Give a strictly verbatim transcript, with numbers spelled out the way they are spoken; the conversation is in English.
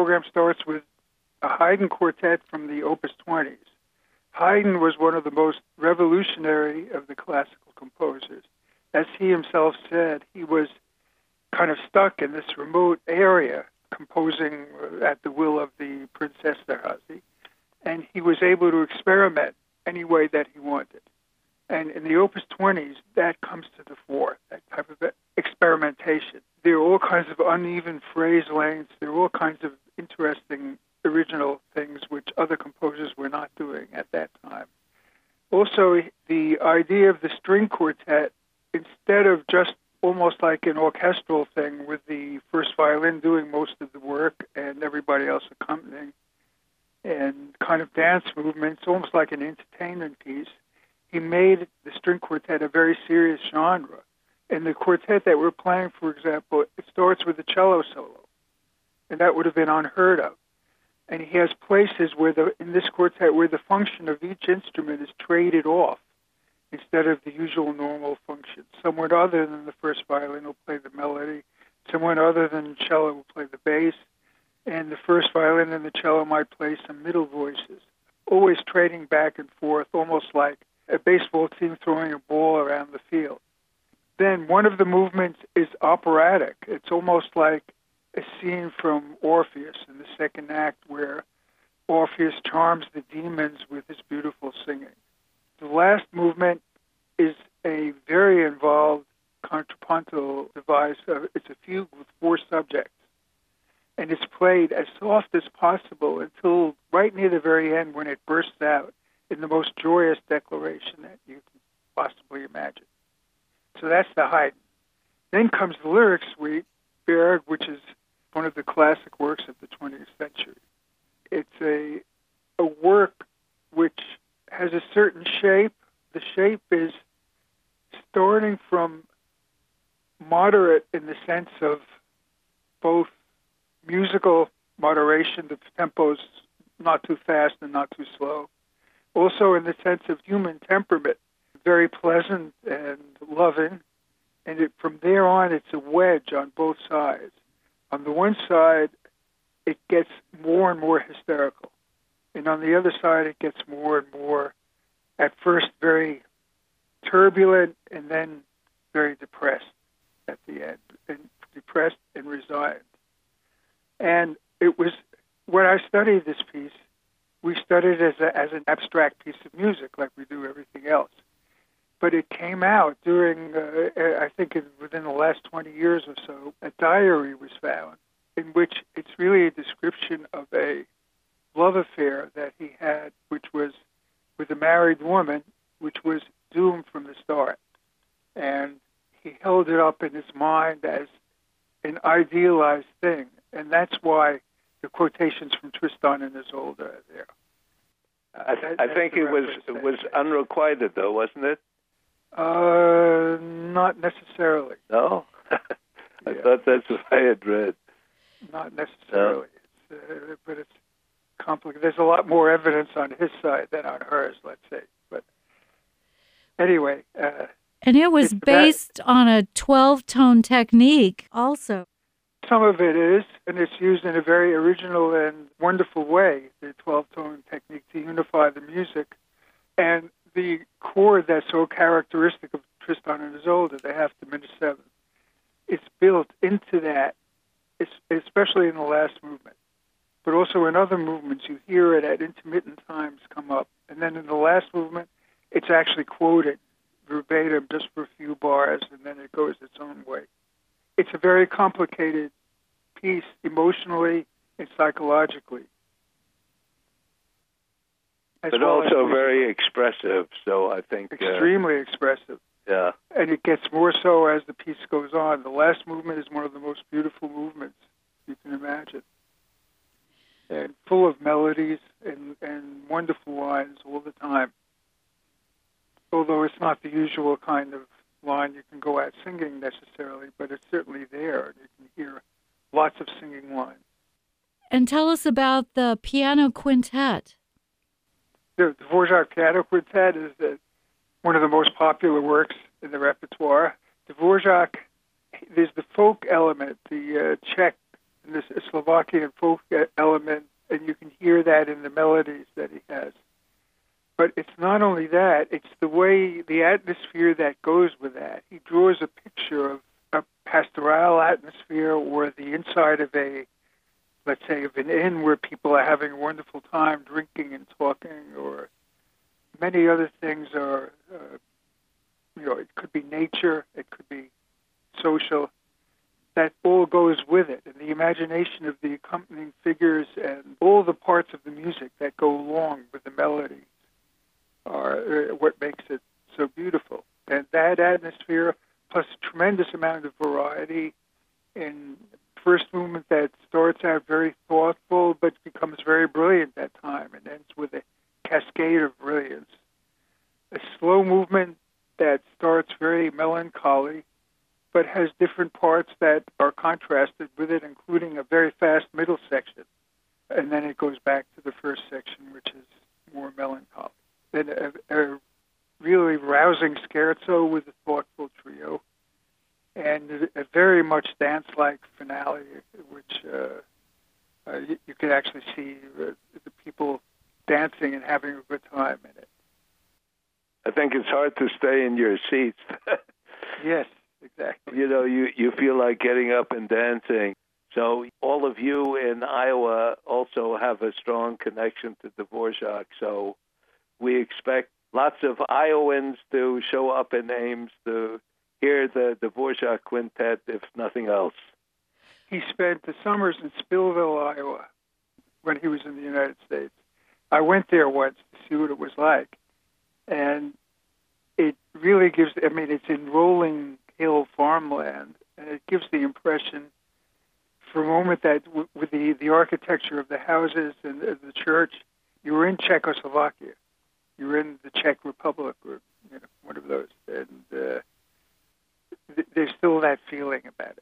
program starts with a Haydn quartet from the Opus twenties. Haydn was one of the most revolutionary of the classical composers. As he himself said, he was kind of stuck in this remote area, composing at the will of the Prince Esterhazy, and he was able to experiment any way that he wanted. And in the Opus twenties, that comes to the fore, that type of experimentation. There are all kinds of uneven phrase lengths. There are all kinds of interesting original things which other composers were not doing at that time. Also, the idea of the string quartet, instead of just almost like an orchestral thing with the first violin doing most of the work and everybody else accompanying, and kind of dance movements, almost like an entertainment piece, he made the string quartet a very serious genre. And the quartet that we're playing, for example, it starts with a cello solo, and that would have been unheard of. And he has places where the in this quartet where the function of each instrument is traded off instead of the usual normal function. Someone other than the first violin will play the melody, someone other than the cello will play the bass, and the first violin and the cello might play some middle voices, always trading back and forth, almost like a baseball team throwing a ball around the field. Then one of the movements is operatic. It's almost like a scene from Orpheus in the second act where Orpheus charms the demons with his beautiful singing. The last movement is a very involved contrapuntal device. It's a fugue with four subjects, and it's played as soft as possible until right near the very end when it bursts out in the most joyous declaration that you can possibly imagine. So that's the Haydn. Then comes the lyric suite, Berg, which is one of the classic works of the twentieth century. It's a a work which has a certain shape. The shape is starting from moderate in the sense of both musical moderation, the tempo's not too fast and not too slow. Also in the sense of human temperament, very pleasant and loving. And it, from there on, it's a wedge on both sides. On the one side, it gets more and more hysterical. And on the other side, it gets more and more, at first, very turbulent and then very depressed at the end, and depressed and resigned. And it was, when I studied this piece, we studied it as, a, as an abstract piece of music like we do everything else. But it came out during, uh, I think in, within the last twenty years or so, a diary was found in which it's really a description of a love affair that he had, which was with a married woman, which was doomed from the start. And he held it up in his mind as an idealized thing. And that's why the quotations from Tristan and Isolde are there. I, th- I think it was it was unrequited, though, wasn't it? Uh, not necessarily. No? I Yeah. thought that's what I had read. Not necessarily. No. It's, uh, but it's complicated. There's a lot more evidence on his side than on hers, let's say. But anyway. Uh, and it was based about, on a twelve-tone technique also. Some of it is, and it's used in a very original and wonderful way, the twelve-tone technique, to unify the music. And the chord that's so characteristic of Tristan and Isolde, the half diminished seventh, it's built into that, especially in the last movement. But also in other movements, you hear it at intermittent times come up. And then in the last movement, it's actually quoted verbatim just for a few bars, and then it goes its own way. It's a very complicated piece emotionally and psychologically. As but well also very expressive, so I think... Extremely uh, expressive. Yeah. And it gets more so as the piece goes on. The last movement is one of the most beautiful movements you can imagine. And full of melodies and, and wonderful lines all the time. Although it's not the usual kind of line you can go out singing necessarily, but it's certainly there. You can hear lots of singing lines. And tell us about the piano quintet. The Dvorak Piano Quintet is the, one of the most popular works in the repertoire. Dvorak, there's the folk element, the uh, Czech, and this Slovakian folk element, and you can hear that in the melodies that he has. But it's not only that, it's the way, the atmosphere that goes with that. He draws a picture of a pastoral atmosphere or the inside of a, let's say, of an inn where people are having a wonderful time drinking and talking, or many other things are, uh, you know, it could be nature, it could be social. That all goes with it. And the imagination of the accompanying figures and all the parts of the music that go along with the melody are uh, what makes it so beautiful. And that atmosphere, plus a tremendous amount of variety in first movement that starts out very thoughtful but becomes very brilliant at time and ends with a cascade of brilliance. A slow movement that starts very melancholy but has different parts that are contrasted with it, including a very fast middle section. And then it goes back to the first section, which is more melancholy. Then a, a really rousing scherzo with a thoughtful trio, and a very much dance-like finale, which uh, uh, you, you can actually see uh, the people dancing and having a good time in it. I think it's hard to stay in your seats. Yes, exactly. You know, you, you feel like getting up and dancing. So all of you in Iowa also have a strong connection to Dvorak. So we expect lots of Iowans to show up in Ames to hear the Dvorak Quintet, if nothing else. He spent the summers in Spillville, Iowa, when he was in the United States. I went there once to see what it was like. And it really gives, I mean, it's in rolling hill farmland, and it gives the impression for a moment that w- with the, the architecture of the houses and the, the church, you were in Czechoslovakia. You were in the Czech Republic, or you know, one of those. And uh, th- there's still that feeling about it.